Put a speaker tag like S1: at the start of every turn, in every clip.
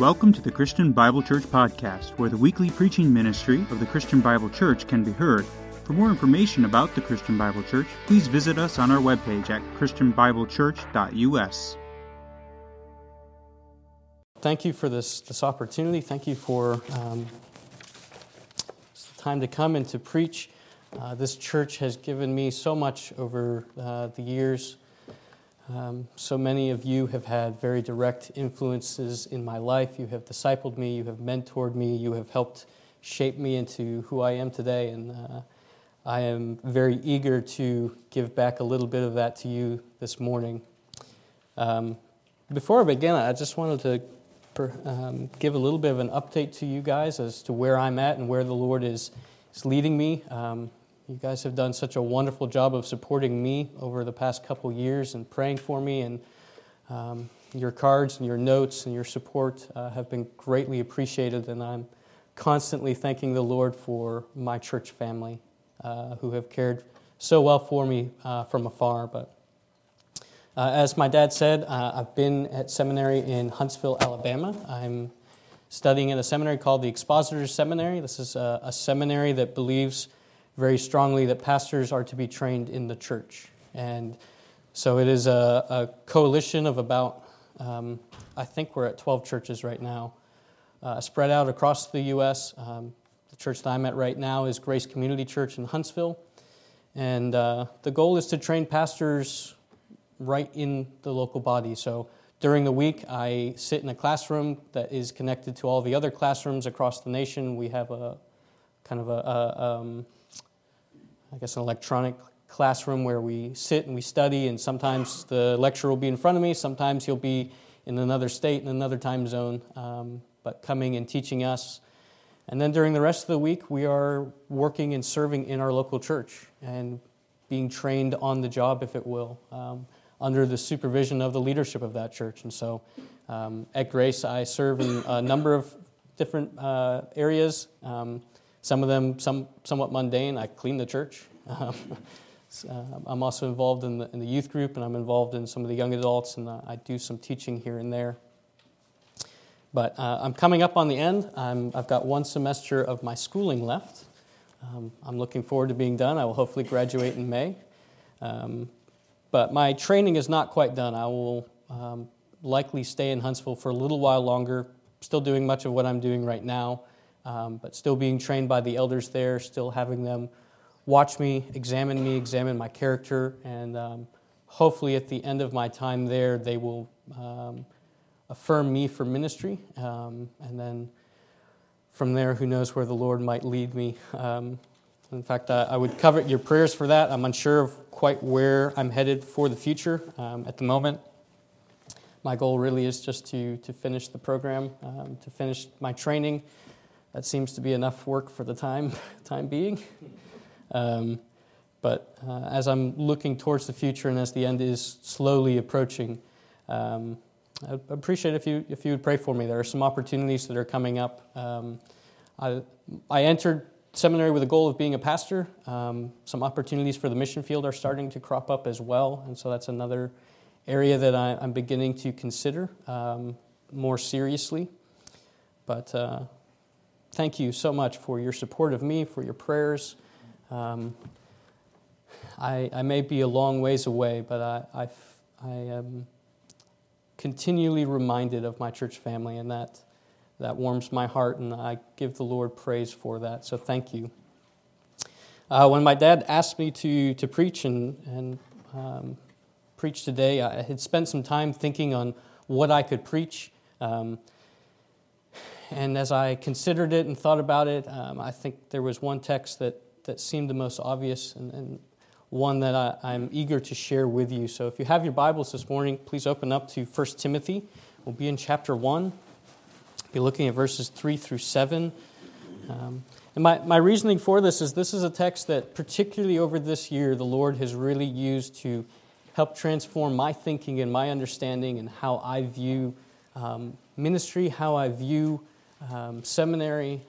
S1: Welcome to the Christian Bible Church Podcast, where the weekly preaching ministry of the Christian Bible Church can be heard. For more information about the Christian Bible Church, please visit us on our webpage at christianbiblechurch.us.
S2: Thank you for this opportunity. Thank you for time to come and to preach. This church has given me so much over the years. So many of you have had very direct influences in my life. You have discipled me, you have mentored me, you have helped shape me into who I am today, and I am very eager to give back a little bit of that to you this morning. Before I begin, I just wanted to give a little bit of an update to you guys as to where I'm at and where the Lord is leading me. You guys have done such a wonderful job of supporting me over the past couple years and praying for me, and your cards and your notes and your support have been greatly appreciated, and I'm constantly thanking the Lord for my church family who have cared so well for me from afar. But as my dad said, I've been at seminary in Huntsville, Alabama. I'm studying in a seminary called the Expositors Seminary. This is a seminary that believes very strongly that pastors are to be trained in the church. And so it is a coalition of about, I think we're at 12 churches right now, spread out across the U.S. The church that I'm at right now is Grace Community Church in Huntsville. And the goal is to train pastors right in the local body. So during the week, I sit in a classroom that is connected to all the other classrooms across the nation. We have a kind of an electronic classroom where we sit and we study, and sometimes the lecturer will be in front of me, sometimes he'll be in another state, in another time zone, but coming and teaching us. And then during the rest of the week, we are working and serving in our local church and being trained on the job, if it will, under the supervision of the leadership of that church. And so at Grace, I serve in a number of different areas. Some of them somewhat mundane. I clean the church. I'm also involved in the youth group, and I'm involved in some of the young adults, and I do some teaching here and there. But I'm coming up on the end. I've got one semester of my schooling left. I'm looking forward to being done. I will hopefully graduate in May. But my training is not quite done. I will likely stay in Huntsville for a little while longer, still doing much of what I'm doing right now. But still being trained by the elders there, still having them watch me, examine my character, and hopefully at the end of my time there, they will affirm me for ministry, and then from there, who knows where the Lord might lead me. In fact, I would covet your prayers for that. I'm unsure of quite where I'm headed for the future. At the moment, my goal really is just to finish the program, to finish my training. That seems to be enough work for the time being. But as I'm looking towards the future and as the end is slowly approaching, I'd appreciate if you would pray for me. There are some opportunities that are coming up. I entered seminary with a goal of being a pastor. Some opportunities for the mission field are starting to crop up as well, and so that's another area that I'm beginning to consider more seriously. But thank you so much for your support of me, for your prayers. I may be a long ways away, but I am continually reminded of my church family, and that warms my heart, and I give the Lord praise for that. So thank you. When my dad asked me to preach and preach today, I had spent some time thinking on what I could preach. And as I considered it and thought about it, I think there was one text that seemed the most obvious and one that I'm eager to share with you. So if you have your Bibles this morning, please open up to 1 Timothy. We'll be in chapter 1. Be looking at verses 3 through 7. And my reasoning for this is a text that particularly over this year the Lord has really used to help transform my thinking and my understanding and how I view ministry, how I view seminary.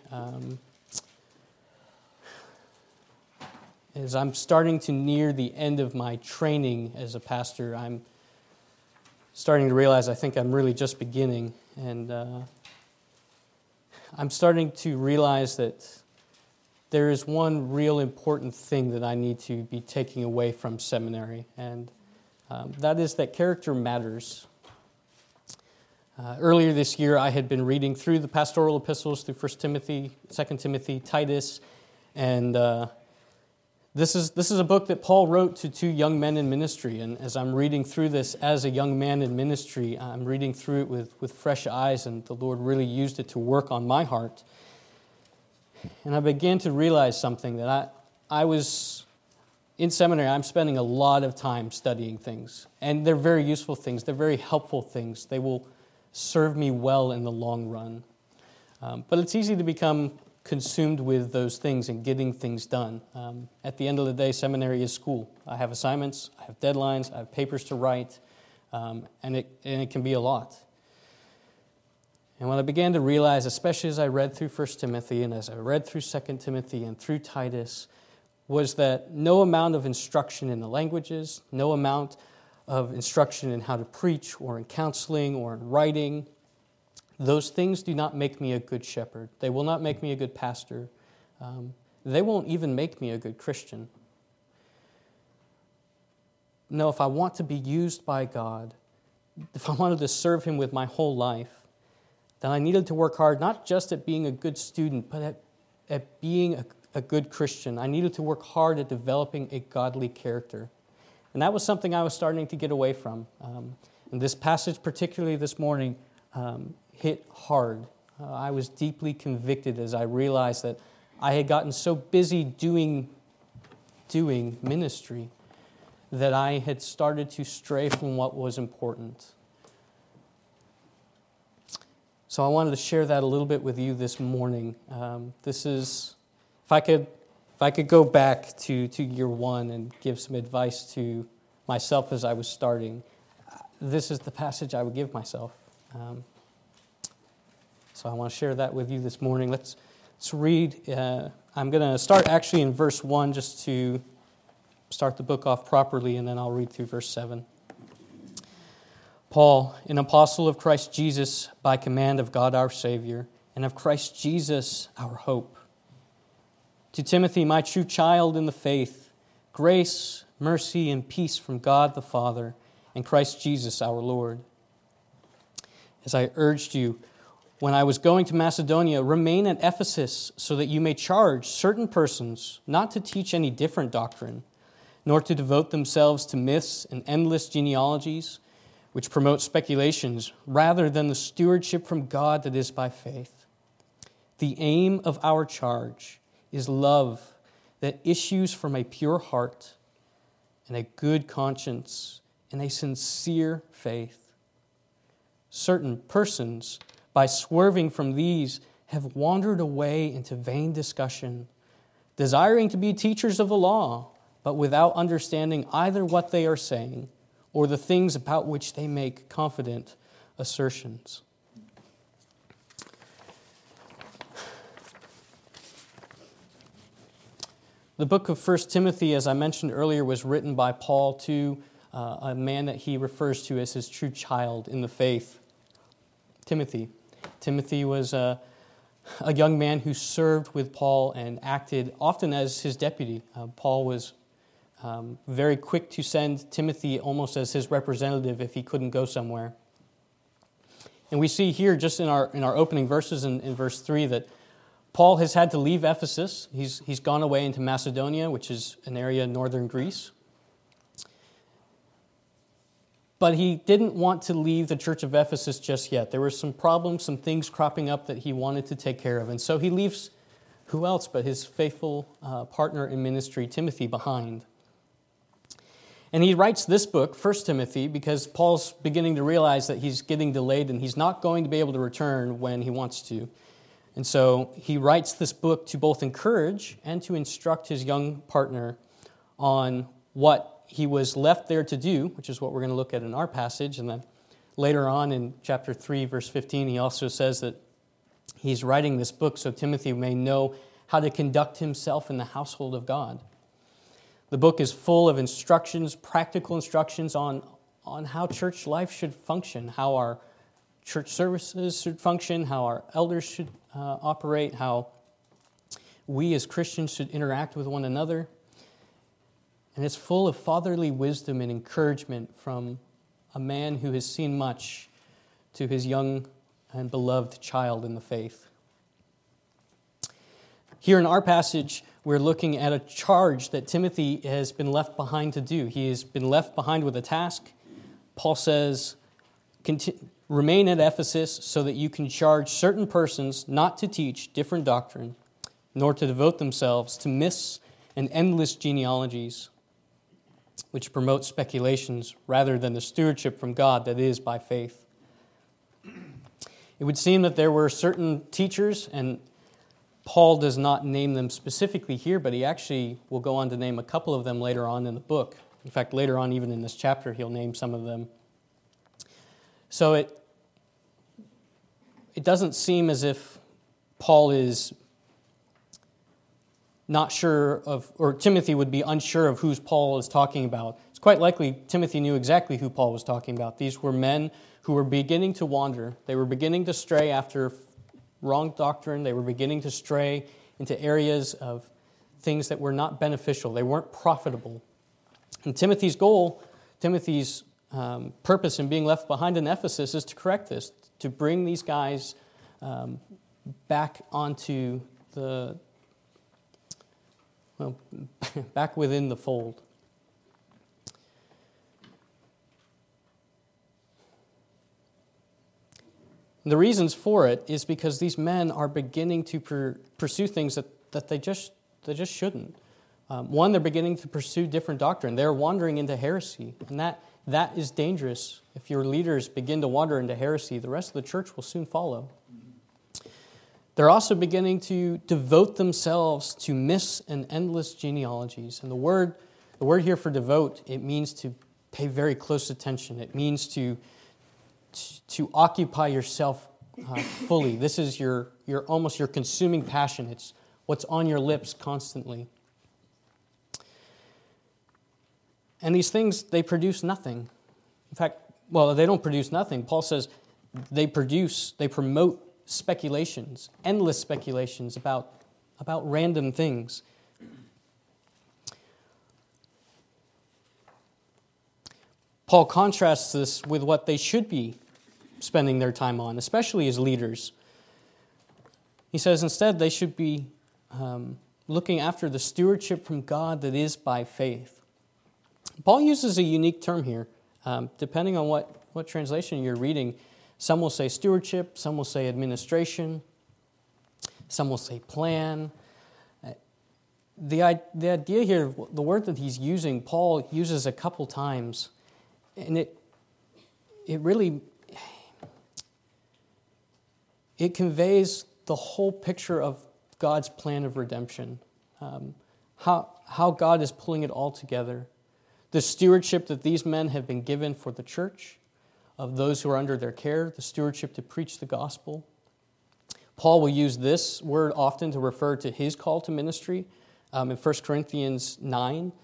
S2: As I'm starting to near the end of my training as a pastor, I'm starting to realize I think I'm really just beginning. And I'm starting to realize that there is one real important thing that I need to be taking away from seminary, and that is that character matters. Earlier this year, I had been reading through the pastoral epistles, through 1 Timothy, 2 Timothy, Titus, and this is a book that Paul wrote to two young men in ministry. And as I'm reading through this as a young man in ministry, I'm reading through it with fresh eyes, and the Lord really used it to work on my heart. And I began to realize something, that I was in seminary. I'm spending a lot of time studying things, and they're very useful things. They're very helpful things. They will serve me well in the long run. But it's easy to become consumed with those things and getting things done. At the end of the day, seminary is school. I have assignments, I have deadlines, I have papers to write, and it can be a lot. And what I began to realize, especially as I read through 1 Timothy and as I read through 2 Timothy and through Titus, was that no amount of instruction in the languages, no amount of instruction in how to preach or in counseling or in writing, those things do not make me a good shepherd. They will not make me a good pastor. They won't even make me a good Christian. No, if I want to be used by God, if I wanted to serve Him with my whole life, then I needed to work hard, not just at being a good student, but at being a good Christian. I needed to work hard at developing a godly character. And that was something I was starting to get away from. And this passage, particularly this morning, hit hard. I was deeply convicted as I realized that I had gotten so busy doing ministry that I had started to stray from what was important. So I wanted to share that a little bit with you this morning. This is, if I could go back to year one and give some advice to myself as I was starting, this is the passage I would give myself. So I want to share that with you this morning. Let's read. I'm going to start actually in verse 1 just to start the book off properly, and then I'll read through verse 7. Paul, an apostle of Christ Jesus, by command of God our Savior, and of Christ Jesus our hope. To Timothy, my true child in the faith, grace, mercy, and peace from God the Father and Christ Jesus our Lord. As I urged you, when I was going to Macedonia, remain at Ephesus so that you may charge certain persons not to teach any different doctrine, nor to devote themselves to myths and endless genealogies, which promote speculations, rather than the stewardship from God that is by faith. The aim of our charge is love that issues from a pure heart and a good conscience and a sincere faith. Certain persons, by swerving from these, have wandered away into vain discussion, desiring to be teachers of the law, but without understanding either what they are saying or the things about which they make confident assertions. The book of 1 Timothy, as I mentioned earlier, was written by Paul to a man that he refers to as his true child in the faith, Timothy. Timothy was a young man who served with Paul and acted often as his deputy. Paul was very quick to send Timothy almost as his representative if he couldn't go somewhere. And we see here just in our opening verses in verse 3 that Paul has had to leave Ephesus. He's gone away into Macedonia, which is an area in northern Greece. But he didn't want to leave the church of Ephesus just yet. There were some problems, some things cropping up that he wanted to take care of. And so he leaves, who else but his faithful partner in ministry, Timothy, behind. And he writes this book, 1 Timothy, because Paul's beginning to realize that he's getting delayed and he's not going to be able to return when he wants to. And so he writes this book to both encourage and to instruct his young partner on what he was left there to do, which is what we're going to look at in our passage. And then later on in chapter 3, verse 15, he also says that he's writing this book so Timothy may know how to conduct himself in the household of God. The book is full of instructions, practical instructions on how church life should function, how our church services should function, how our elders should operate, how we as Christians should interact with one another. And it's full of fatherly wisdom and encouragement from a man who has seen much to his young and beloved child in the faith. Here in our passage, we're looking at a charge that Timothy has been left behind to do. He has been left behind with a task. Paul says, remain at Ephesus so that you can charge certain persons not to teach different doctrine, nor to devote themselves to myths and endless genealogies, which promote speculations rather than the stewardship from God that is by faith. It would seem that there were certain teachers, and Paul does not name them specifically here, but he actually will go on to name a couple of them later on in the book. In fact, later on, even in this chapter, he'll name some of them. So it doesn't seem as if Paul is not sure of, or Timothy would be unsure of who Paul is talking about. It's quite likely Timothy knew exactly who Paul was talking about. These were men who were beginning to wander. They were beginning to stray after wrong doctrine. They were beginning to stray into areas of things that were not beneficial. They weren't profitable. And Timothy's goal, Timothy's purpose in being left behind in Ephesus is to correct this, to bring these guys back onto the, back within the fold. The reasons for it is because these men are beginning to pursue things that they just shouldn't. One, they're beginning to pursue different doctrine. They're wandering into heresy, and that is dangerous. If your leaders begin to wander into heresy, the rest of the church will soon follow. They're also beginning to devote themselves to myths and endless genealogies. And the word here for devote, it means to pay very close attention. It means to occupy yourself fully. This is your almost your consuming passion. It's what's on your lips constantly. And these things, they produce nothing. In fact, well, they don't produce nothing. Paul says they promote speculations, endless speculations about random things. Paul contrasts this with what they should be spending their time on, especially as leaders. He says instead they should be looking after the stewardship from God that is by faith. Paul uses a unique term here. Depending on what translation you're reading, some will say stewardship, some will say administration, some will say plan. The idea here, the word that he's using, Paul uses a couple times, and it really conveys the whole picture of God's plan of redemption, how God is pulling it all together. The stewardship that these men have been given for the church, of those who are under their care, the stewardship to preach the gospel. Paul will use this word often to refer to his call to ministry. In 1 Corinthians 9,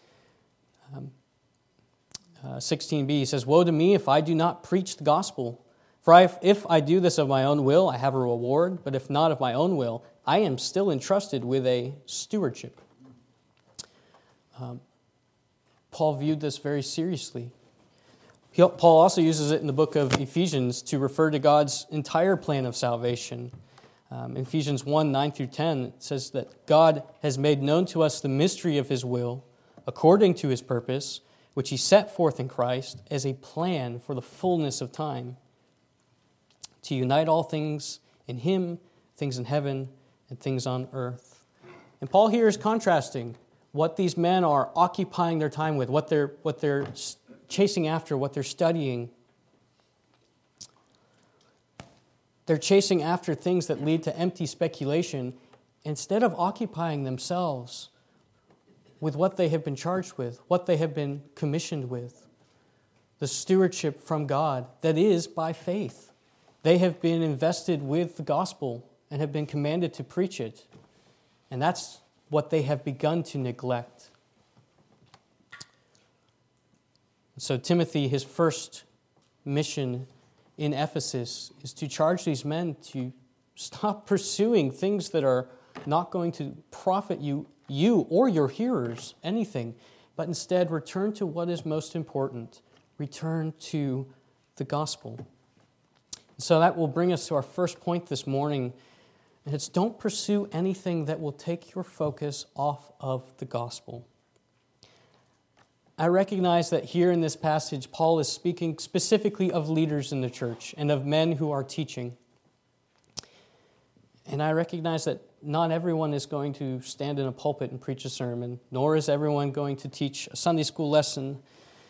S2: 16b, he says, "Woe to me if I do not preach the gospel. For if I do this of my own will, I have a reward, but if not of my own will, I am still entrusted with a stewardship." Paul viewed this very seriously. Paul also uses it in the book of Ephesians to refer to God's entire plan of salvation. In Ephesians 1, 9 through 10, it says that God has made known to us the mystery of His will, according to His purpose, which He set forth in Christ as a plan for the fullness of time, to unite all things in Him, things in heaven and things on earth. And Paul here is contrasting what these men are occupying their time with, what they're chasing after, what they're studying. They're chasing after things that lead to empty speculation instead of occupying themselves with what they have been charged with, what they have been commissioned with, the stewardship from God that is by faith. They have been invested with the gospel and have been commanded to preach it. And that's what they have begun to neglect. So Timothy, his first mission in Ephesus is to charge these men to Stop pursuing things that are not going to profit you or your hearers anything, but instead return to what is most important. Return to the gospel. So that will bring us to our first point this morning, and it's don't pursue anything that will take your focus off of the gospel. I recognize that here in this passage, Paul is speaking specifically of leaders in the church and of men who are teaching. And I recognize that not everyone is going to stand in a pulpit and preach a sermon, nor is everyone going to teach a Sunday school lesson.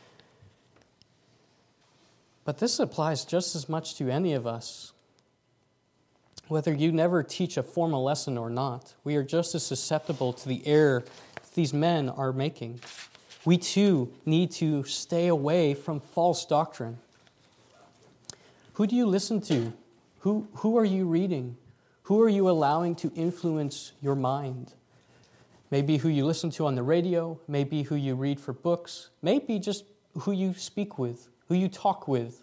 S2: But this applies just as much to any of us. Whether you never teach a formal lesson or not, we are just as susceptible to the error these men are making. We too need to stay away from false doctrine. Who do you listen to? Who are you reading? Who are you allowing to influence your mind? Maybe who you listen to on the radio, maybe who you read for books, maybe just who you speak with, who you talk with.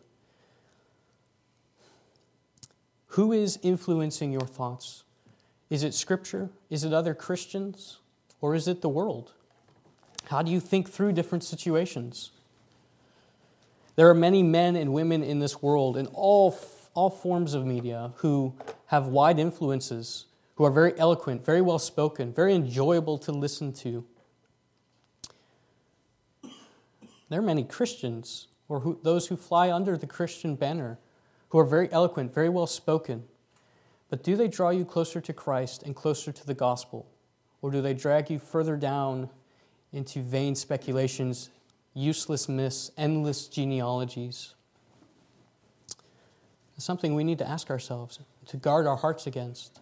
S2: Who is influencing your thoughts? Is it Scripture? Is it other Christians? Or is it the world? How do you think through different situations? There are many men and women in this world in all forms of media who have wide influences, who are very eloquent, very well spoken, very enjoyable to listen to. There are many Christians, or those who fly under the Christian banner, who are very eloquent, very well spoken. But do they draw you closer to Christ and closer to the gospel? Or do they drag you further down into vain speculations, useless myths, endless genealogies? It's something we need to ask ourselves, to guard our hearts against.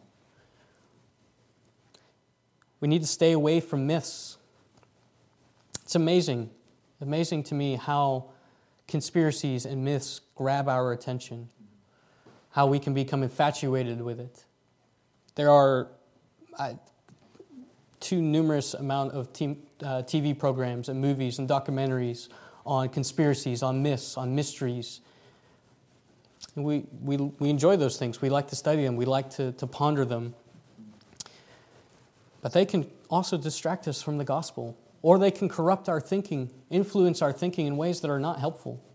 S2: We need to stay away from myths. It's amazing to me how conspiracies and myths grab our attention, how we can become infatuated with it. There are too numerous amount of TV programs and movies and documentaries on conspiracies, on myths, on mysteries. And we enjoy those things. We like to study them. We like to ponder them. But they can also distract us from the gospel, or they can corrupt our thinking, influence our thinking in ways that are not helpful.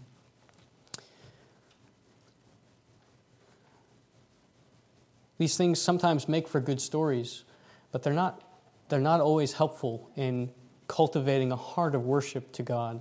S2: These things sometimes make for good stories, but they're not always helpful in cultivating a heart of worship to God.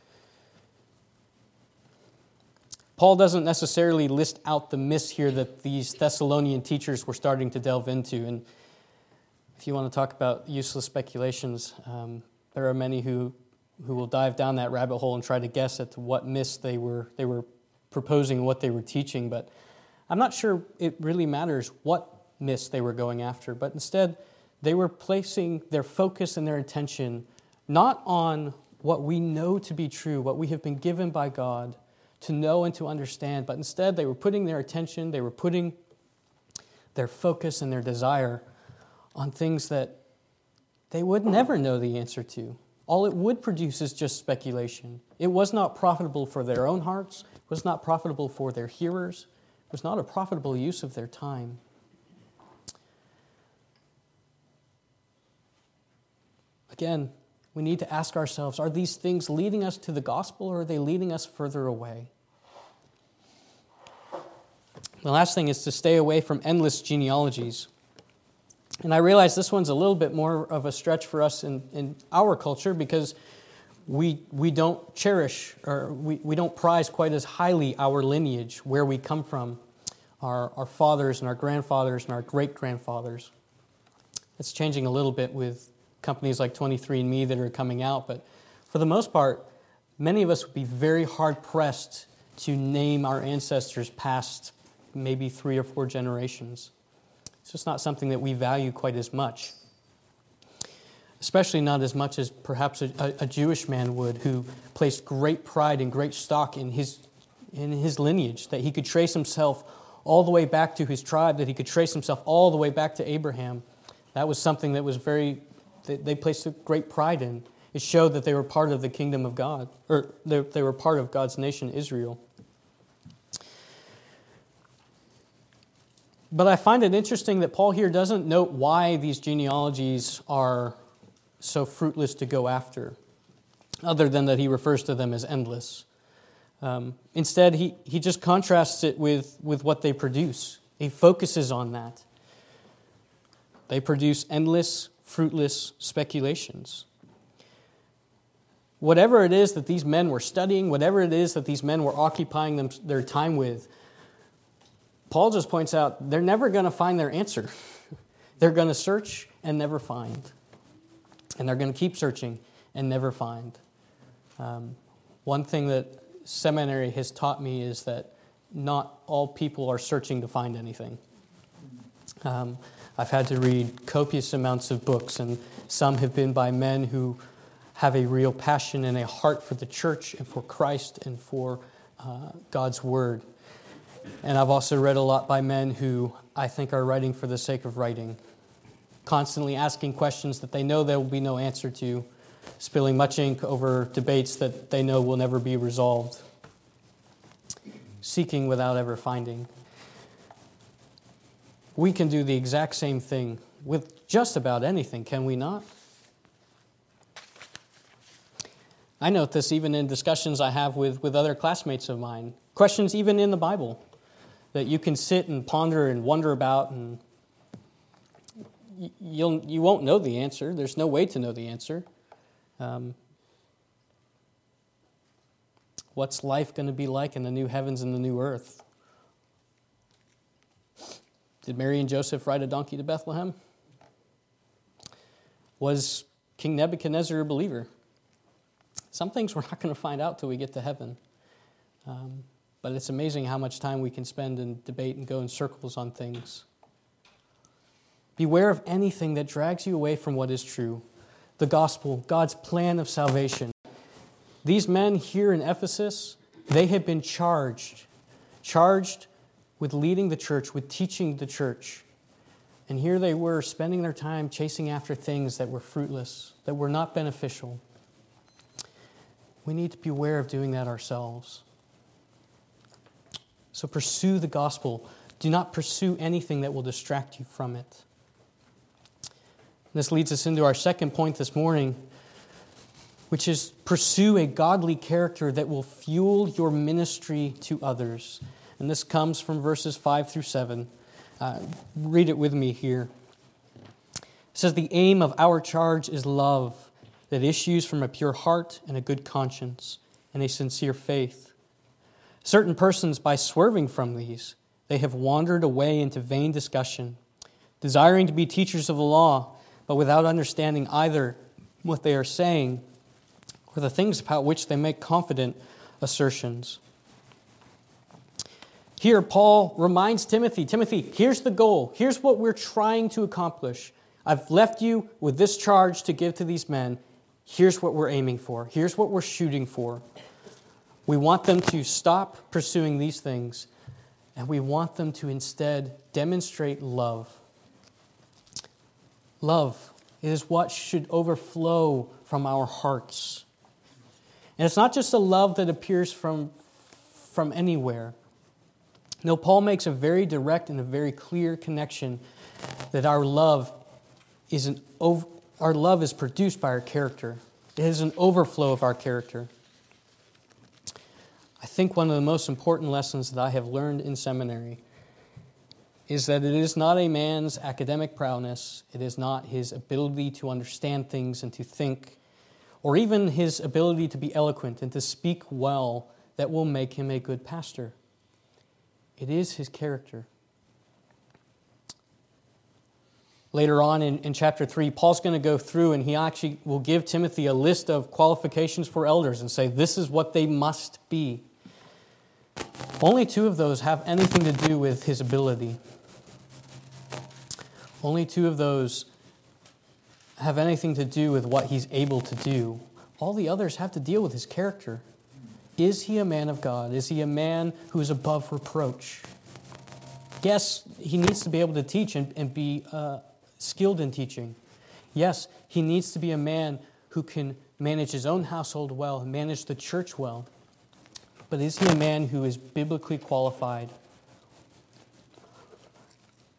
S2: Paul doesn't necessarily list out the myths here that these Thessalonian teachers were starting to delve into. And if you want to talk about useless speculations, there are many who will dive down that rabbit hole and try to guess at what myths they were proposing, what they were teaching. But I'm not sure it really matters what myths they were going after. But instead, they were placing their focus and their attention not on what we know to be true, what we have been given by God to know and to understand, but instead they were putting their attention, they were putting their focus and their desire on things that they would never know the answer to. All it would produce is just speculation. It was not profitable for their own hearts, it was not profitable for their hearers, it was not a profitable use of their time. Again, we need to ask ourselves, are these things leading us to the gospel, or are they leading us further away? The last thing is to stay away from endless genealogies. And I realize this one's a little bit more of a stretch for us in our culture, because we don't cherish, or we don't prize quite as highly our lineage, where we come from, our fathers and our grandfathers and our great-grandfathers. It's changing a little bit with companies like 23andMe that are coming out, but for the most part, many of us would be very hard-pressed to name our ancestors past maybe 3 or 4 generations. It's just not something that we value quite as much, especially not as much as perhaps a Jewish man would, who placed great pride and great stock in his lineage, that he could trace himself all the way back to his tribe, that he could trace himself all the way back to Abraham. That was something that was they placed a great pride in. It showed that they were part of the kingdom of God, or they were part of God's nation, Israel. But I find it interesting that Paul here doesn't note why these genealogies are so fruitless to go after, other than that he refers to them as endless. Instead, he just contrasts it with what they produce. He focuses on that. They produce endless, fruitless speculations. Whatever it is that these men were studying, whatever it is that these men were occupying their time with, Paul just points out they're never going to find their answer. They're going to search and never find. And they're going to keep searching and never find. One thing that seminary has taught me is that not all people are searching to find anything. I've had to read copious amounts of books, and some have been by men who have a real passion and a heart for the church and for Christ and for God's Word. And I've also read a lot by men who I think are writing for the sake of writing, constantly asking questions that they know there will be no answer to, spilling much ink over debates that they know will never be resolved, seeking without ever finding. We can do the exact same thing with just about anything, can we not? I note this even in discussions I have with other classmates of mine. Questions even in the Bible that you can sit and ponder and wonder about, and you won't know the answer. There's no way to know the answer. What's life going to be like in the new heavens and the new earth? Did Mary and Joseph ride a donkey to Bethlehem? Was King Nebuchadnezzar a believer? Some things we're not going to find out till we get to heaven. But it's amazing how much time we can spend and debate and go in circles on things. Beware of anything that drags you away from what is true. The gospel, God's plan of salvation. These men here in Ephesus, they had been charged with leading the church, with teaching the church. And here they were spending their time chasing after things that were fruitless, that were not beneficial. We need to beware of doing that ourselves. So pursue the gospel. Do not pursue anything that will distract you from it. This leads us into our second point this morning, which is pursue a godly character that will fuel your ministry to others. And this comes from verses 5 through 7. Read it with me here. It says, "The aim of our charge is love that issues from a pure heart and a good conscience and a sincere faith. Certain persons, by swerving from these, they have wandered away into vain discussion, desiring to be teachers of the law, but without understanding either what they are saying or the things about which they make confident assertions." Here, Paul reminds Timothy, here's the goal. Here's what we're trying to accomplish. I've left you with this charge to give to these men. Here's what we're aiming for. Here's what we're shooting for. We want them to stop pursuing these things, and we want them to instead demonstrate love. Love is what should overflow from our hearts. And it's not just a love that appears from anywhere. No, Paul makes a very direct and a very clear connection that our love is produced by our character. It is an overflow of our character. I think one of the most important lessons that I have learned in seminary is that it is not a man's academic prowess, it is not his ability to understand things and to think, or even his ability to be eloquent and to speak well that will make him a good pastor. It is his character. Later on in chapter 3, Paul's going to go through and he actually will give Timothy a list of qualifications for elders and say, this is what they must be. Only 2 of those have anything to do with his ability. Only 2 of those have anything to do with what he's able to do. All the others have to deal with his character. Is he a man of God? Is he a man who is above reproach? Yes, he needs to be able to teach and be skilled in teaching. Yes, he needs to be a man who can manage his own household well and manage the church well. But is he a man who is biblically qualified?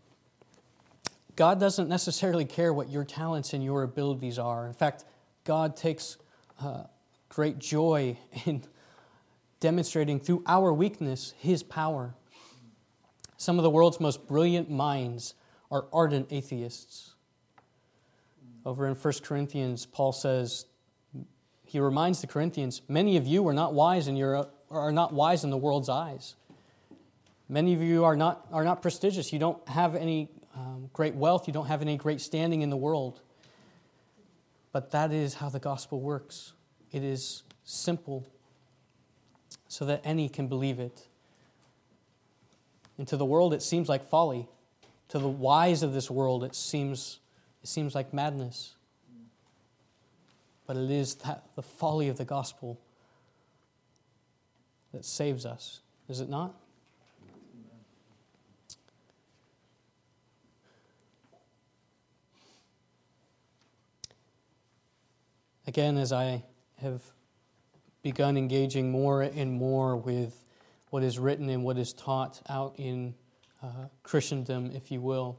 S2: God doesn't necessarily care what your talents and your abilities are. In fact, God takes great joy in demonstrating through our weakness His power. Some of the world's most brilliant minds are ardent atheists. Over in 1 Corinthians, Paul says, he reminds the Corinthians, many of you are not wise in the world's eyes. Many of you are not prestigious. You don't have any great wealth. You don't have any great standing in the world. But that is how the gospel works. It is simple so that any can believe it. And to the world, it seems like folly. To the wise of this world, it seems like madness. But it is the folly of the gospel that saves us, is it not? Again, as I have begun engaging more and more with what is written and what is taught out in Christendom, if you will,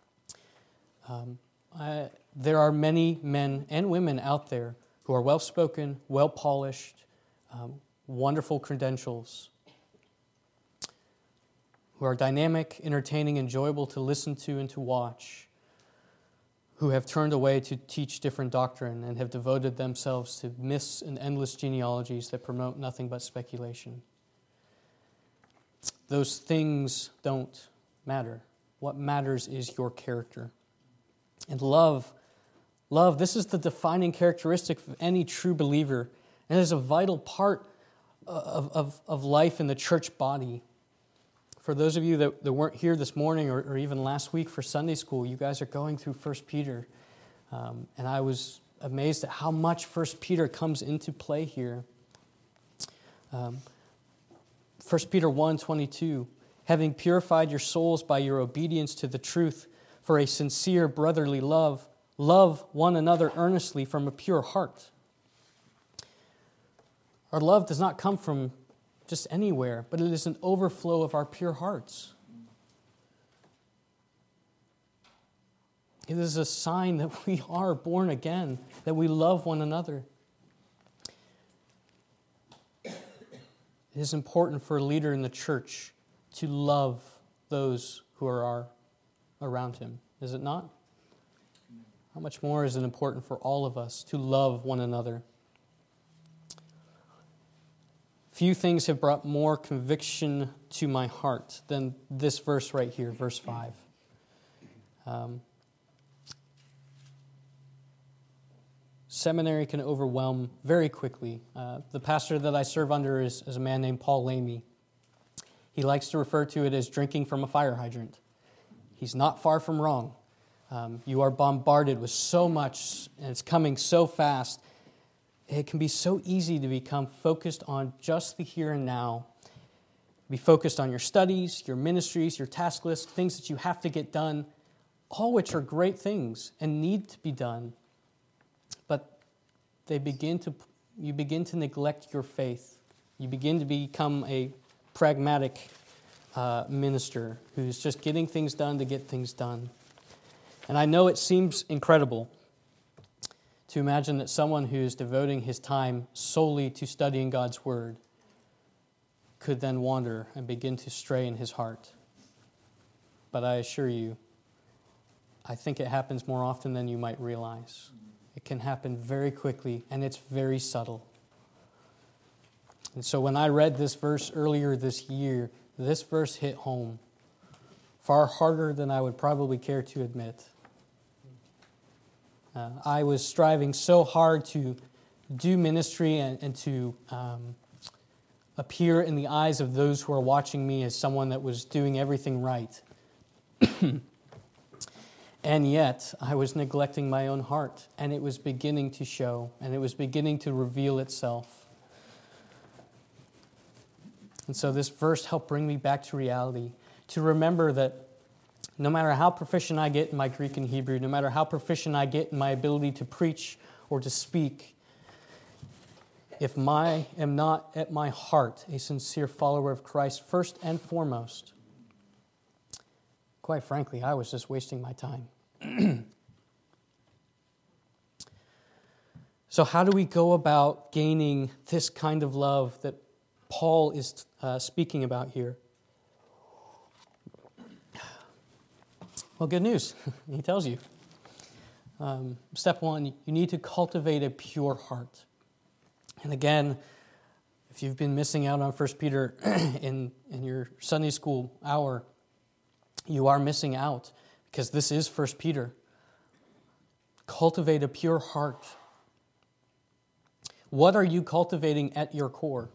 S2: there are many men and women out there who are well-spoken, well-polished, wonderful credentials, who are dynamic, entertaining, enjoyable to listen to and to watch, who have turned away to teach different doctrine and have devoted themselves to myths and endless genealogies that promote nothing but speculation. Those things don't matter. What matters is your character. And love, this is the defining characteristic of any true believer, and it is a vital part of life in the church body. For those of you that weren't here this morning or even last week for Sunday school, you guys are going through 1 Peter. And I was amazed at how much 1 Peter comes into play here. 1 Peter 1:22, having purified your souls by your obedience to the truth for a sincere brotherly love, love one another earnestly from a pure heart. Our love does not come from just anywhere, but it is an overflow of our pure hearts. It is a sign that we are born again, that we love one another. It is important for a leader in the church to love those who are around him, is it not? How much more is it important for all of us to love one another? Few things have brought more conviction to my heart than this verse right here, verse 5. Seminary can overwhelm very quickly. The pastor that I serve under is a man named Paul Lamy. He likes to refer to it as drinking from a fire hydrant. He's not far from wrong. You are bombarded with so much, and it's coming so fast. It can be so easy to become focused on just the here and now. Be focused on your studies, your ministries, your task list, things that you have to get done, all which are great things and need to be done. But you begin to neglect your faith. You begin to become a pragmatic minister who's just getting things done to get things done. And I know it seems incredible to imagine that someone who's devoting his time solely to studying God's Word could then wander and begin to stray in his heart. But I assure you, I think it happens more often than you might realize. It can happen very quickly, and it's very subtle. And so when I read this verse earlier this year, this verse hit home far harder than I would probably care to admit. I was striving so hard to do ministry and to appear in the eyes of those who are watching me as someone that was doing everything right. And yet, I was neglecting my own heart, and it was beginning to show, and it was beginning to reveal itself. And so this verse helped bring me back to reality, to remember that no matter how proficient I get in my Greek and Hebrew, no matter how proficient I get in my ability to preach or to speak, if I am not at my heart a sincere follower of Christ first and foremost, quite frankly, I was just wasting my time. So how do we go about gaining this kind of love that Paul is speaking about here? Well, good news. He tells you. Step one, you need to cultivate a pure heart. And again, if you've been missing out on 1 Peter in your Sunday school hour, you are missing out because this is 1 Peter. Cultivate a pure heart. What are you cultivating at your core?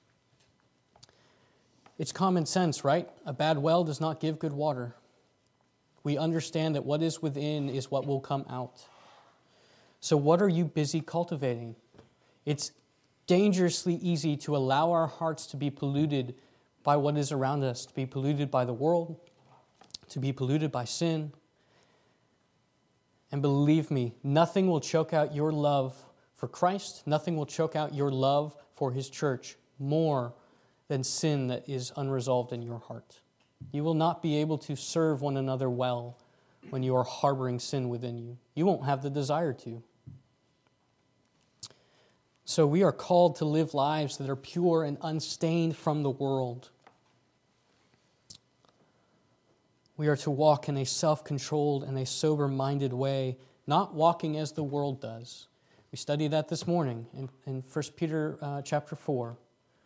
S2: It's common sense, right? A bad well does not give good water. We understand that what is within is what will come out. So what are you busy cultivating? It's dangerously easy to allow our hearts to be polluted by what is around us, to be polluted by the world, to be polluted by sin. And believe me, nothing will choke out your love for Christ, nothing will choke out your love for His church more than sin that is unresolved in your heart. You will not be able to serve one another well when you are harboring sin within you. You won't have the desire to. So we are called to live lives that are pure and unstained from the world. We are to walk in a self-controlled and a sober-minded way, not walking as the world does. We studied that this morning in 1 Peter chapter 4.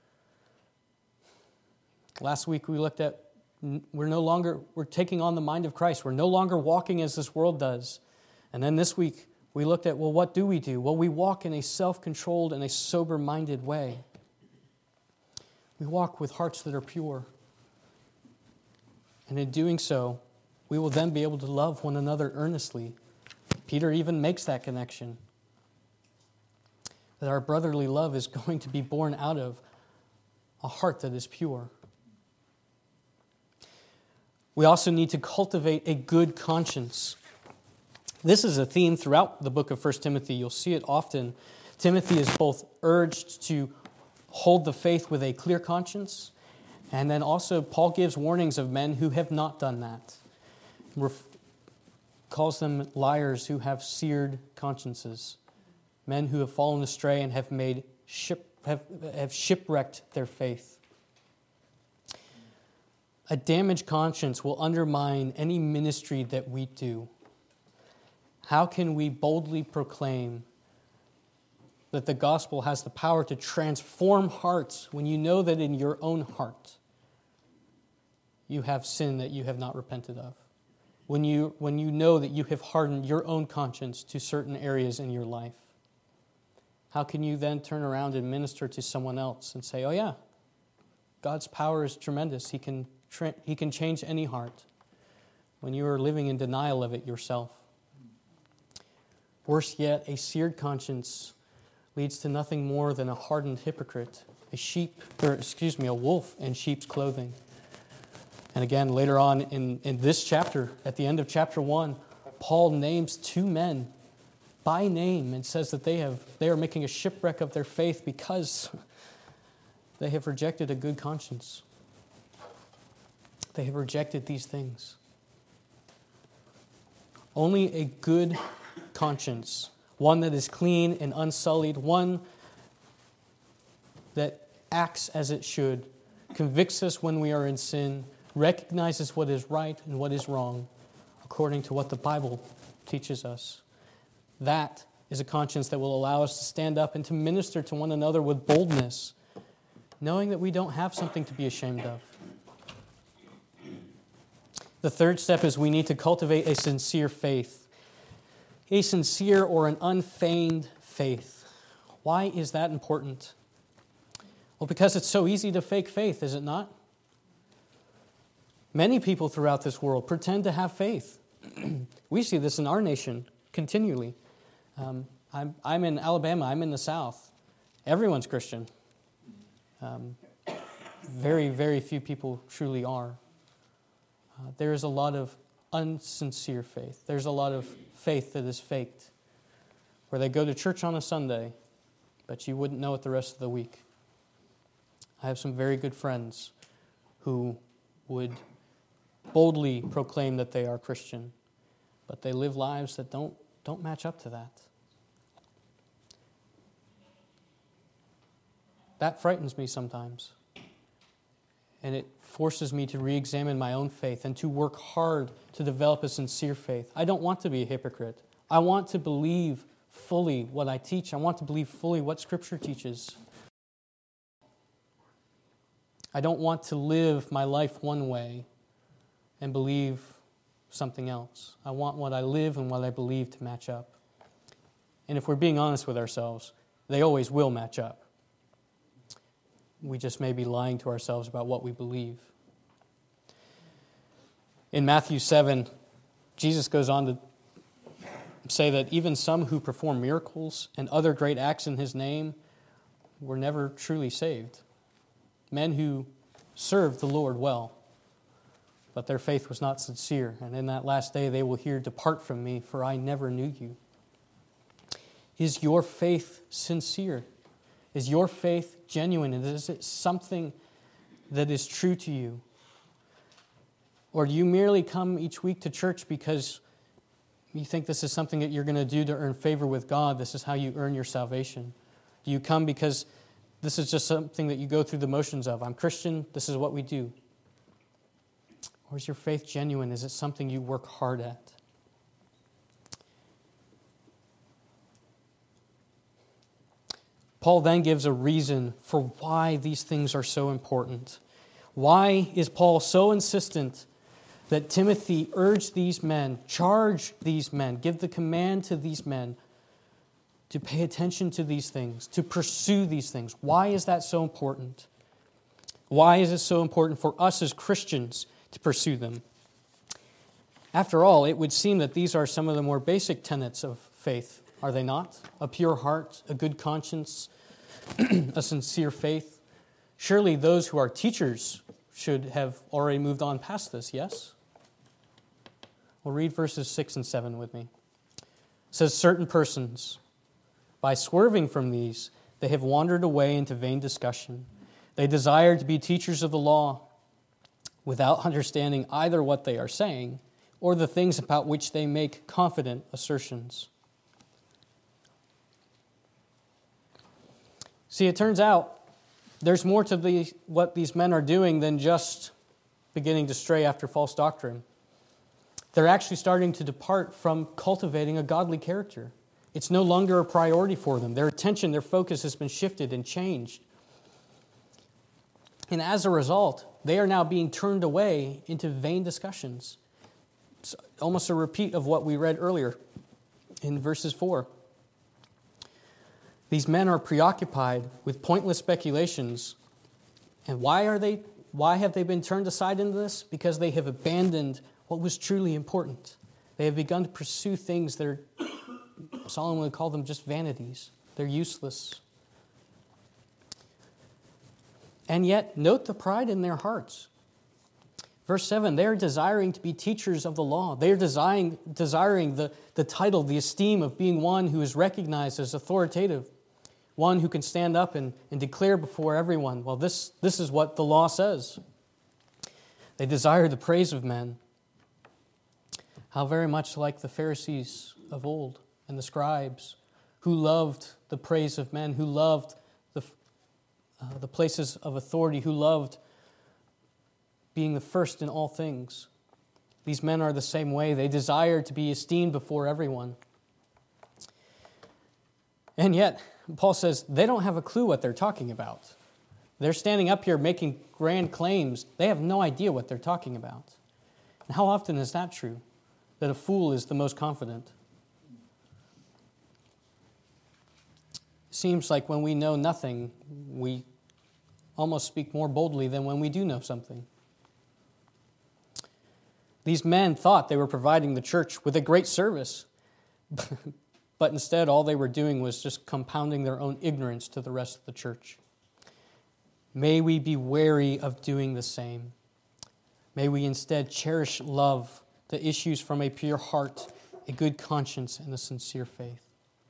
S2: Last week we looked at we're taking on the mind of Christ. We're no longer walking as this world does. And then this week we looked at, well, what do? Well, we walk in a self-controlled and a sober-minded way. We walk with hearts that are pure. And in doing so, we will then be able to love one another earnestly. Peter even makes that connection. That our brotherly love is going to be born out of a heart that is pure. We also need to cultivate a good conscience. This is a theme throughout the book of 1 Timothy. You'll see it often. Timothy is both urged to hold the faith with a clear conscience, and then also Paul gives warnings of men who have not done that. Calls them liars who have seared consciences, men who have fallen astray and have shipwrecked their faith. A damaged conscience will undermine any ministry that we do. How can we boldly proclaim that the gospel has the power to transform hearts when you know that in your own heart you have sin that you have not repented of? When you know that you have hardened your own conscience to certain areas in your life? How can you then turn around and minister to someone else and say, oh yeah, God's power is tremendous. He can change any heart when you are living in denial of it yourself. Worse yet, a seared conscience leads to nothing more than a hardened hypocrite, a wolf in sheep's clothing. And again, later on in this chapter, at the end of chapter 1, Paul names two men by name and says that they are making a shipwreck of their faith because they have rejected a good conscience. They have rejected these things. Only a good conscience, one that is clean and unsullied, one that acts as it should, convicts us when we are in sin, recognizes what is right and what is wrong, according to what the Bible teaches us. That is a conscience that will allow us to stand up and to minister to one another with boldness, knowing that we don't have something to be ashamed of. The third step is we need to cultivate a sincere faith. A sincere or an unfeigned faith. Why is that important? Well, because it's so easy to fake faith, is it not? Many people throughout this world pretend to have faith. We see this in our nation continually. I'm in Alabama. I'm in the South. Everyone's Christian. Very, very few people truly are. There is a lot of unsincere faith. There's a lot of faith that is faked, where they go to church on a Sunday, but you wouldn't know it the rest of the week. I have some very good friends who would boldly proclaim that they are Christian, but they live lives that don't match up to that. That frightens me sometimes. And it forces me to re-examine my own faith and to work hard to develop a sincere faith. I don't want to be a hypocrite. I want to believe fully what I teach. I want to believe fully what Scripture teaches. I don't want to live my life one way and believe something else. I want what I live and what I believe to match up. And if we're being honest with ourselves, they always will match up. We just may be lying to ourselves about what we believe. In Matthew 7, Jesus goes on to say that even some who perform miracles and other great acts in His name were never truly saved. Men who served the Lord well, but their faith was not sincere. And in that last day they will hear, "Depart from me, for I never knew you." Is your faith sincere? Is your faith genuine? And is it something that is true to you? Or do you merely come each week to church because you think this is something that you're going to do to earn favor with God? This is how you earn your salvation. Do you come because this is just something that you go through the motions of? I'm Christian, this is what we do. Or is your faith genuine? Is it something you work hard at? Paul then gives a reason for why these things are so important. Why is Paul so insistent that Timothy urge these men, charge these men, give the command to these men to pay attention to these things, to pursue these things? Why is that so important? Why is it so important for us as Christians to pursue them? After all, it would seem that these are some of the more basic tenets of faith, are they not? A pure heart, a good conscience, a sincere faith. Surely those who are teachers should have already moved on past this, yes? We'll read verses 6 and 7 with me. It says, "Certain persons, by swerving from these, they have wandered away into vain discussion. They desire to be teachers of the law without understanding either what they are saying or the things about which they make confident assertions." See, it turns out there's more to what these men are doing than just beginning to stray after false doctrine. They're actually starting to depart from cultivating a godly character. It's no longer a priority for them. Their attention, their focus has been shifted and changed. And as a result, they are now being turned away into vain discussions. It's almost a repeat of what we read earlier in verses 4. These men are preoccupied with pointless speculations. And why have they been turned aside into this? Because they have abandoned what was truly important. They have begun to pursue things that are, Solomon would call them just vanities. They're useless. And yet, note the pride in their hearts. Verse 7, they are desiring to be teachers of the law. They are desiring the title, the esteem of being one who is recognized as authoritative, one who can stand up and declare before everyone, well, this is what the law says. They desire the praise of men. How very much like the Pharisees of old and the scribes who loved the praise of men, who loved the places of authority, who loved being the first in all things. These men are the same way. They desire to be esteemed before everyone. And yet, Paul says they don't have a clue what they're talking about. They're standing up here making grand claims. They have no idea what they're talking about. And how often is that true? That a fool is the most confident. It seems like when we know nothing, we almost speak more boldly than when we do know something. These men thought they were providing the church with a great service, but instead all they were doing was just compounding their own ignorance to the rest of the church. May we be wary of doing the same. May we instead cherish love that issues from a pure heart, a good conscience, and a sincere faith.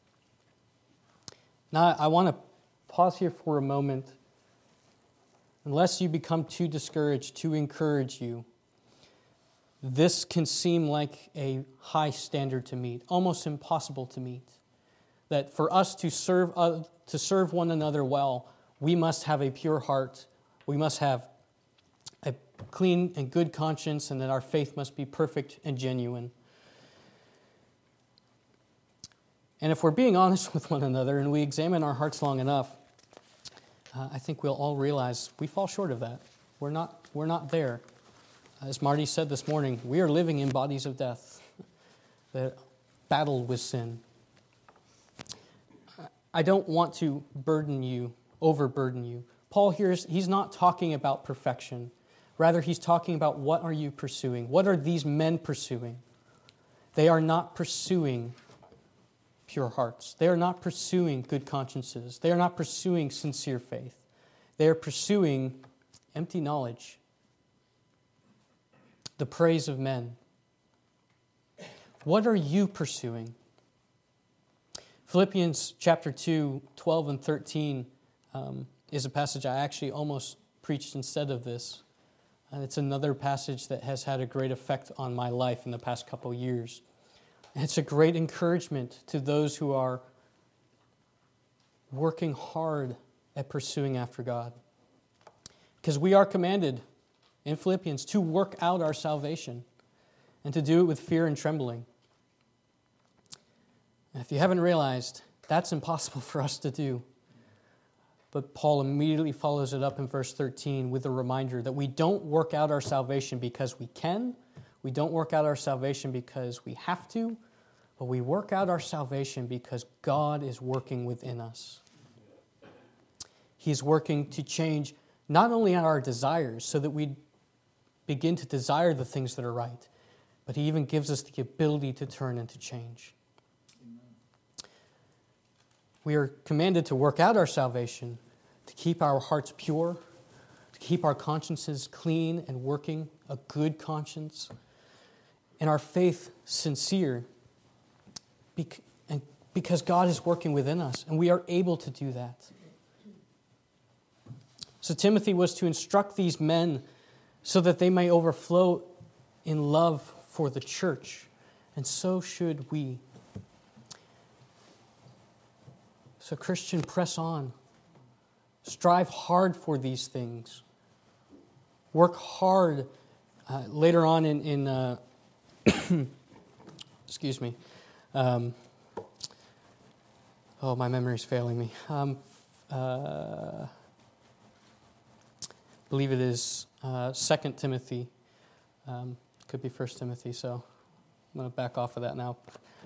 S2: Now, I want to pause here for a moment. Unless you become too discouraged, to encourage you this can seem like a high standard to meet, almost impossible to meet. That for us to serve one another well, we must have a pure heart, we must have a clean and good conscience, and that our faith must be perfect and genuine. And if we're being honest with one another and we examine our hearts long enough, I think we'll all realize we fall short of that. We're not there. As Marty said this morning, we are living in bodies of death that battle with sin. I don't want to overburden you. Paul here, he's not talking about perfection. Rather, he's talking about what are you pursuing? What are these men pursuing? They are not pursuing pure hearts. They are not pursuing good consciences. They are not pursuing sincere faith. They are pursuing empty knowledge, the praise of men. What are you pursuing? Philippians chapter 2, 12 and 13 is a passage I actually almost preached instead of this. It's another passage that has had a great effect on my life in the past couple years. And it's a great encouragement to those who are working hard at pursuing after God. Because we are commanded in Philippians to work out our salvation and to do it with fear and trembling. And if you haven't realized, that's impossible for us to do. But Paul immediately follows it up in verse 13 with a reminder that we don't work out our salvation because we can. We don't work out our salvation because we have to. But we work out our salvation because God is working within us. He's working to change not only our desires so that we begin to desire the things that are right, but He even gives us the ability to turn and to change. We are commanded to work out our salvation, to keep our hearts pure, to keep our consciences clean and working, a good conscience, and our faith sincere, because God is working within us, and we are able to do that. So Timothy was to instruct these men so that they may overflow in love for the church, and so should we. So Christian, press on. Strive hard for these things. Work hard. Later on in excuse me. My memory's failing me. I believe it is 2 Timothy. Could be 1 Timothy, so I'm going to back off of that now.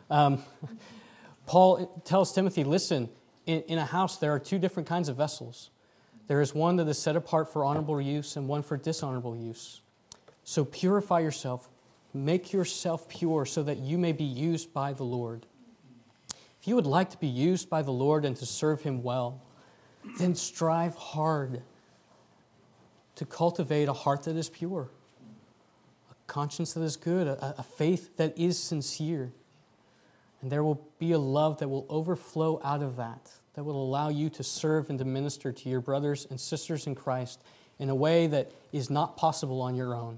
S2: Paul tells Timothy, listen, in a house there are two different kinds of vessels. There is one that is set apart for honorable use and one for dishonorable use. So purify yourself, make yourself pure so that you may be used by the Lord. If you would like to be used by the Lord and to serve Him well, then strive hard to cultivate a heart that is pure, a conscience that is good, a faith that is sincere. And there will be a love that will overflow out of that will allow you to serve and to minister to your brothers and sisters in Christ in a way that is not possible on your own.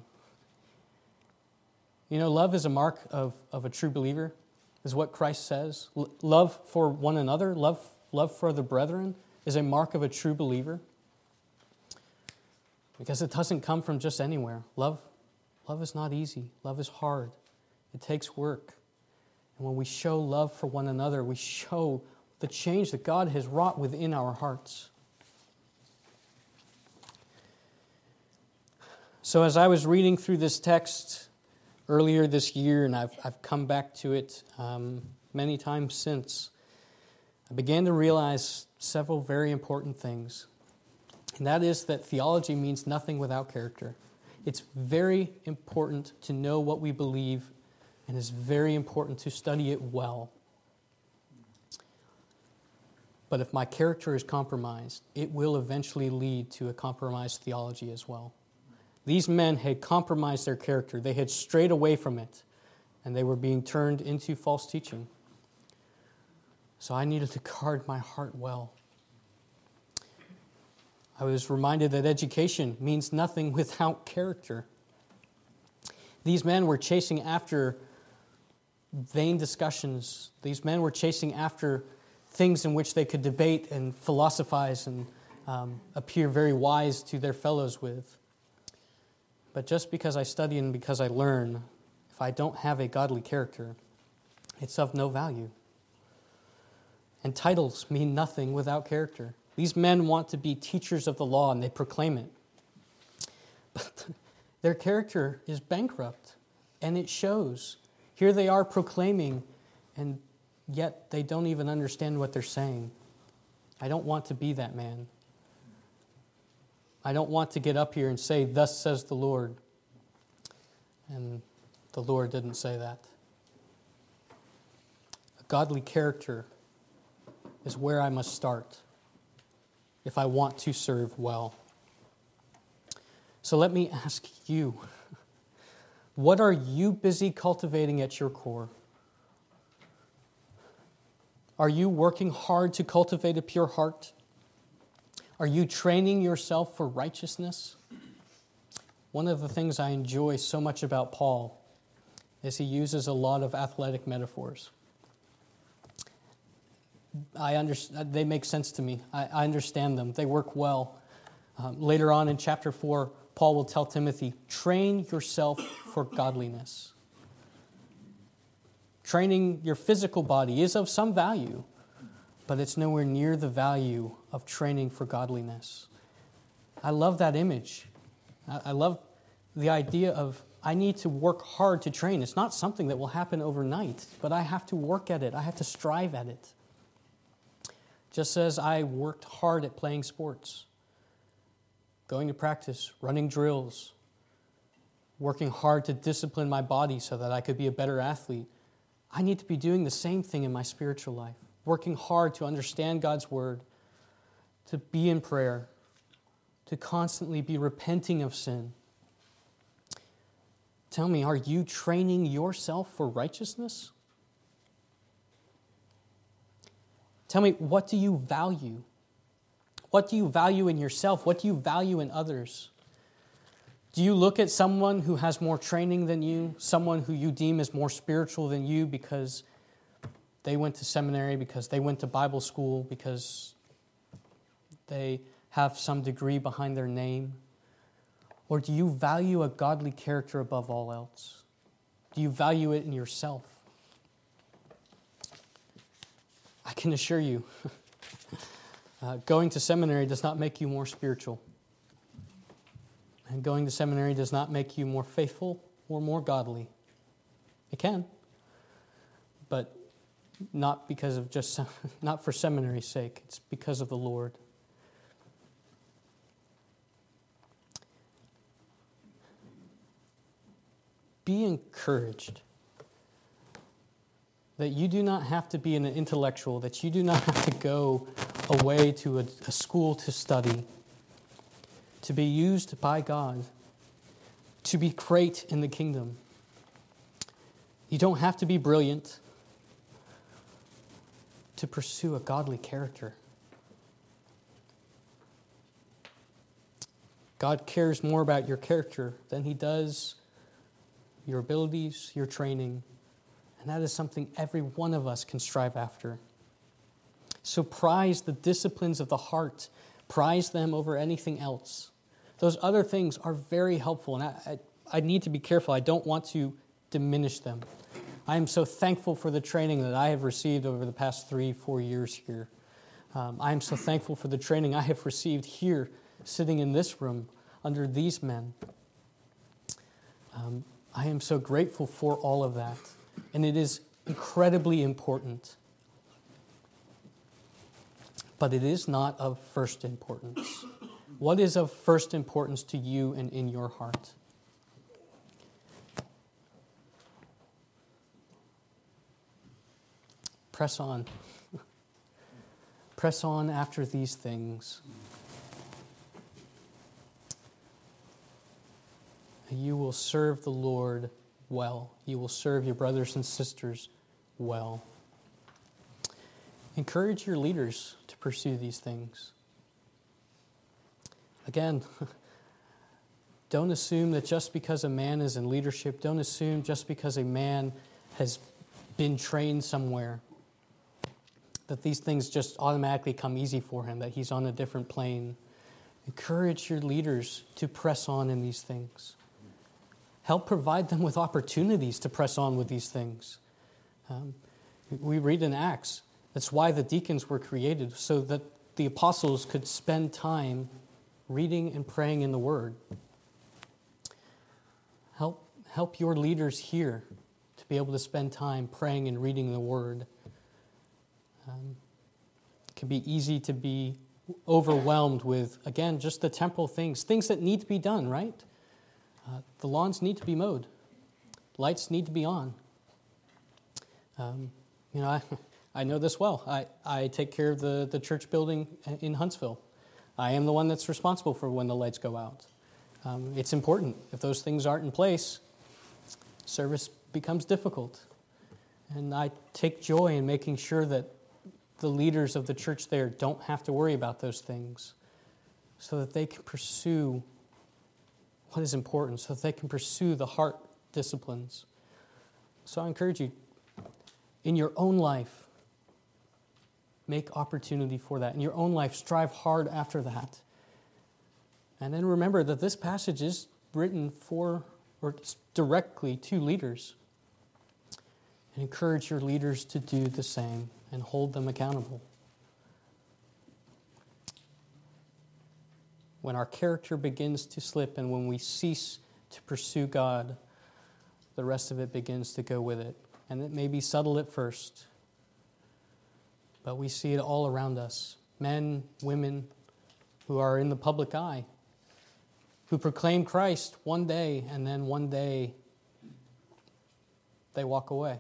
S2: You know, love is a mark of a true believer, is what Christ says. Love for one another, love for the brethren is a mark of a true believer. Because it doesn't come from just anywhere. Love is not easy. Love is hard. It takes work. And when we show love for one another, we show the change that God has wrought within our hearts. So as I was reading through this text earlier this year, and I've come back to it many times since, I began to realize several very important things. And that is that theology means nothing without character. It's very important to know what we believe, and it's very important to study it well. But if my character is compromised, it will eventually lead to a compromised theology as well. These men had compromised their character. They had strayed away from it, and they were being turned into false teaching. So I needed to guard my heart well. I was reminded that education means nothing without character. These men were chasing after vain discussions. These men were chasing after things in which they could debate and philosophize and appear very wise to their fellows with. But just because I study and because I learn, if I don't have a godly character, it's of no value. And titles mean nothing without character. These men want to be teachers of the law, and they proclaim it. But their character is bankrupt, and it shows. Here they are proclaiming, and yet they don't even understand what they're saying. I don't want to be that man. I don't want to get up here and say, "Thus says the Lord." And the Lord didn't say that. A godly character is where I must start if I want to serve well. So let me ask you, what are you busy cultivating at your core? Are you working hard to cultivate a pure heart? Are you training yourself for righteousness? One of the things I enjoy so much about Paul is he uses a lot of athletic metaphors. They make sense to me. I understand them. They work well. Later on in chapter 4, Paul will tell Timothy, train yourself for godliness. Training your physical body is of some value, but it's nowhere near the value of training for godliness. I love that image. I love the idea of I need to work hard to train. It's not something that will happen overnight, but I have to work at it. I have to strive at it. Just as I worked hard at playing sports, going to practice, running drills, working hard to discipline my body so that I could be a better athlete, I need to be doing the same thing in my spiritual life, working hard to understand God's word, to be in prayer, to constantly be repenting of sin. Tell me, are you training yourself for righteousness? Tell me, what do you value? What do you value in yourself? What do you value in others? Do you look at someone who has more training than you, someone who you deem as more spiritual than you because they went to seminary, because they went to Bible school, because they have some degree behind their name? Or do you value a godly character above all else? Do you value it in yourself? I can assure you, going to seminary does not make you more spiritual. And going to seminary does not make you more faithful or more godly. It can, but not because of not for seminary's sake. It's because of the Lord. Be encouraged that you do not have to be an intellectual, that you do not have to go away to a school to study, to be used by God, to be great in the kingdom. You don't have to be brilliant to pursue a godly character. God cares more about your character than He does your abilities, your training. And that is something every one of us can strive after. So prize the disciplines of the heart. Prize them over anything else. Those other things are very helpful, and I need to be careful. I don't want to diminish them. I am so thankful for the training that I have received over the past 3-4 years here. I am so thankful for the training I have received here, sitting in this room, under these men. I am so grateful for all of that. And it is incredibly important. But it is not of first importance. What is of first importance to you and in your heart? Press on. Press on after these things. You will serve the Lord well. You will serve your brothers and sisters well. Encourage your leaders to pursue these things. Again, Don't assume that just because a man is in leadership, don't assume just because a man has been trained somewhere, that these things just automatically come easy for him, that he's on a different plane. Encourage your leaders to press on in these things. Help provide them with opportunities to press on with these things. We read in Acts, that's why the deacons were created, so that the apostles could spend time reading and praying in the Word. Help your leaders here to be able to spend time praying and reading the Word. It can be easy to be overwhelmed with, again, just the temporal things that need to be done, right? The lawns need to be mowed. Lights need to be on. I know this well. I take care of the church building in Huntsville. I am the one that's responsible for when the lights go out. It's important. If those things aren't in place, service becomes difficult. And I take joy in making sure that the leaders of the church there don't have to worry about those things, so that they can pursue what is important, so that they can pursue the heart disciplines. So I encourage you, in your own life, make opportunity for that. In your own life, strive hard after that. And then remember that this passage is written for, or directly to leaders. And encourage your leaders to do the same and hold them accountable. When our character begins to slip and when we cease to pursue God, the rest of it begins to go with it. And it may be subtle at first, but we see it all around us. Men, women who are in the public eye, who proclaim Christ one day, and then one day they walk away.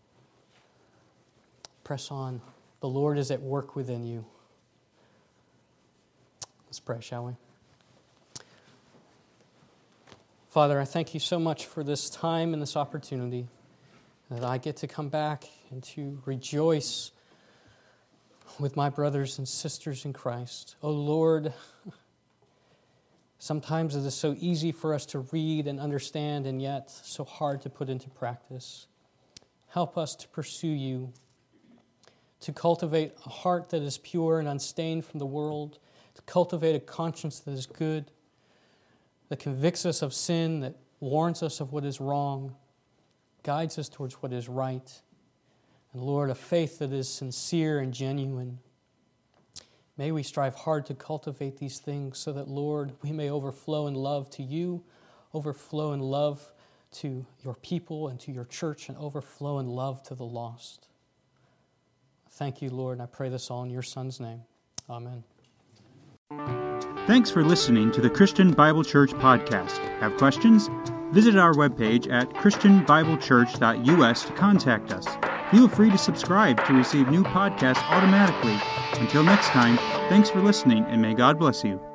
S2: Press on. The Lord is at work within you. Let's pray, shall we? Father, I thank you so much for this time and this opportunity that I get to come back and to rejoice with my brothers and sisters in Christ. Oh Lord, sometimes it is so easy for us to read and understand and yet so hard to put into practice. Help us to pursue you, to cultivate a heart that is pure and unstained from the world, to cultivate a conscience that is good, that convicts us of sin, that warns us of what is wrong, guides us towards what is right. And Lord, a faith that is sincere and genuine. May we strive hard to cultivate these things so that, Lord, we may overflow in love to you, overflow in love to your people and to your church, and overflow in love to the lost. Thank you, Lord, and I pray this all in your Son's name. Amen.
S1: Thanks for listening to the Christian Bible Church podcast. Have questions? Visit our webpage at christianbiblechurch.us to contact us. Feel free to subscribe to receive new podcasts automatically. Until next time, thanks for listening, and may God bless you.